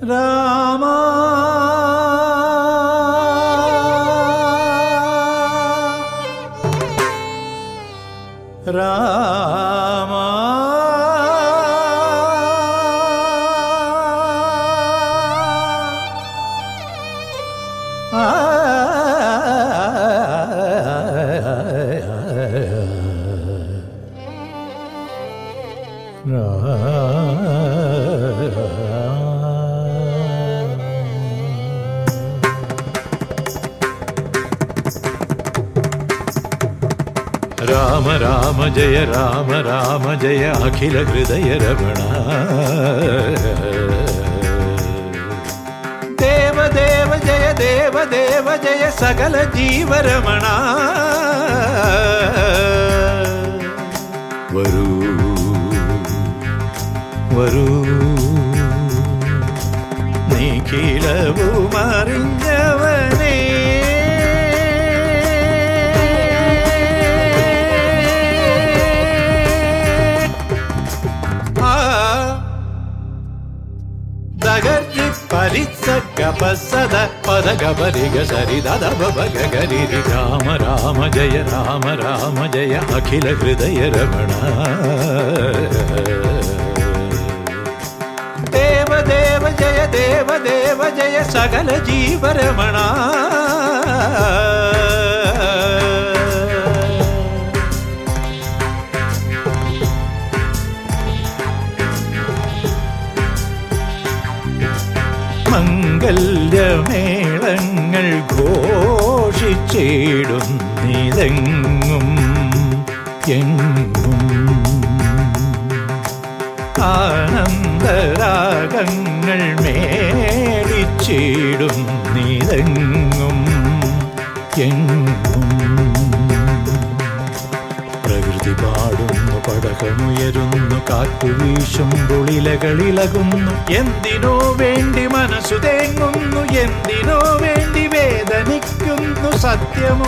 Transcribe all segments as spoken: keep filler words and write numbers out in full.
രാമ രാമ രാമ രാമ ജയ രാമ രാമ ജയ അഖില ഹൃദയ രമണ ദേവദേവ ജയ ദേവദേവ ജയ സകല ജീവരമണ വരൂ വരൂ നിഖിലവും അറിഞ്ഞവനേ പരിസഗപസദ പദഗപരിഗ സരിദദ ഭഗഗരിരി രാമ രാമ ജയ രാമ രാമ ജയ അഖില ഹൃദയ രമണ ദേവദേവ ജയ ദേവദേവ ജയ സകല ജീവരമണ മംഗല്യമേളങ്ങൾ ഘോഷിച്ചിടുന്നിതെങ്ങും എങ്ങും ആനന്ദരാഗങ്ങൾ മേടിച്ചിടുന്നിതെങ്ങും എങ്ങും പ്രകൃതി പാടുന്നു പടകമുയരുന്നു കാറ്റു വീശുമ്പൊളിലകളിളകുന്നു എന്തിനോ വേണ്ടി മനസ്സു തേങ്ങുന്നു എന്തിനോ വേണ്ടി വേദനിക്കുന്നു സത്യമോ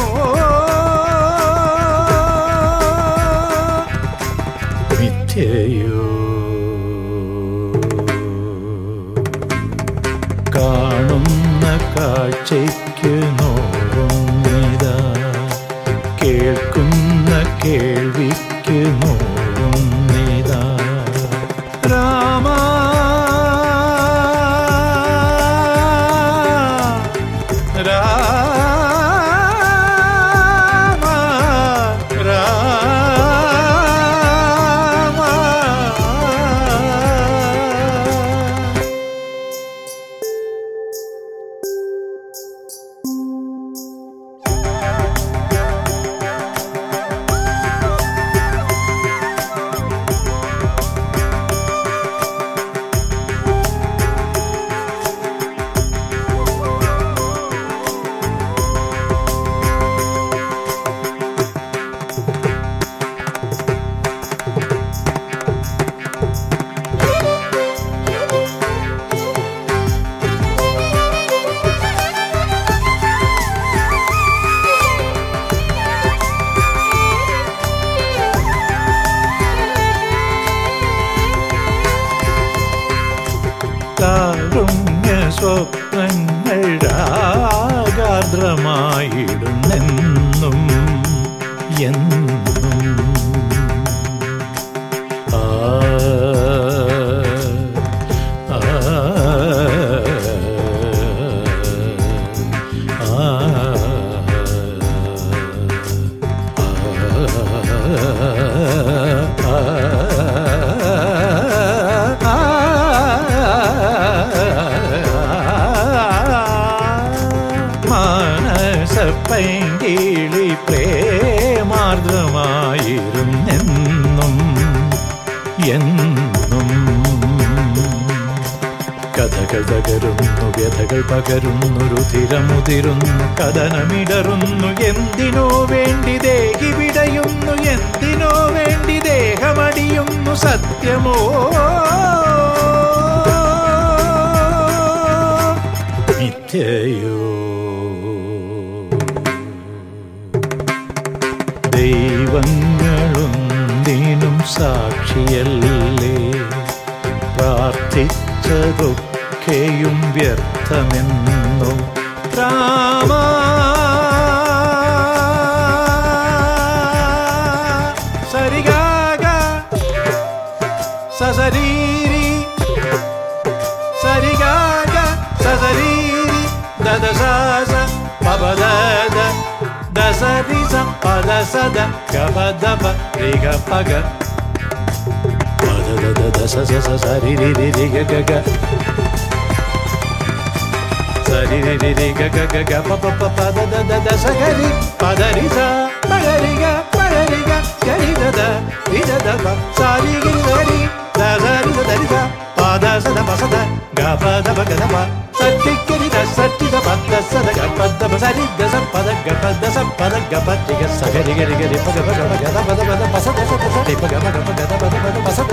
മിഥ്യയോ കാണുന്ന കാഴ്ചയ്ക്ക് നോവുന്നിതാ കേൾക്കുന്ന കേൾവിക്ക് നോവുന്നിതാ രാമ രാമ രാമ കാരുണ്യ സ്വപ്നങ്ങൾ രാഗാർദ്രമായിടുന്നെന്നും എന്നും ആ ആ പൈങ്കിളി പ്രേമാർദ്രമായിരുന്നെന്നും എന്നും കഥകൾ തകരുന്നു വ്യഥകൾ പകരുന്നു രുധിരമുതിരുന്നു കഥനമിടറുന്നു എന്തിനോ വേണ്ടി ദേഹി വിടയുന്നു എന്തിനോ വേണ്ടി ദേഹമടിയുന്നു സത്യമോ മിഥ്യയോ ദൈവങ്ങളൊന്നിനും സാക്ഷിയല്ലേ പ്രാർത്ഥിച്ചതൊക്കെ ഒക്കെയും വ്യർത്ഥമെന്നു രാമ സരിഗാഗ സസരീരി സരിഗാഗ സസരീരി ദദസാസ പപദദ ദസരിസ പദസദ ഗപദപ രിഗ പഗ പദദദ ദസസ സരിരി രിഗ ഗഗ സരിരി രിഗ ഗഗ ഗപ പപ പദദദ ദസഗരി പദരിസ പദരിഗ പദരിഗ ഗരിദദ രിദദപ സരിഗിരി ഗരി ദസരിസ ദരിസ പദസദ പസദ ഗപദപ ഗദപ സറ്റിഗരി ദസറ്റിദ പദസദ ഗപദപ സരിദസ പദ ഗപദസ പദ ഗപതിഗ സഗരി ഗരി ഗരി പഗ പഗ പഗ പദ പദ പസദ പസദ പഗ പഗ പഗ പദ പദ പസദ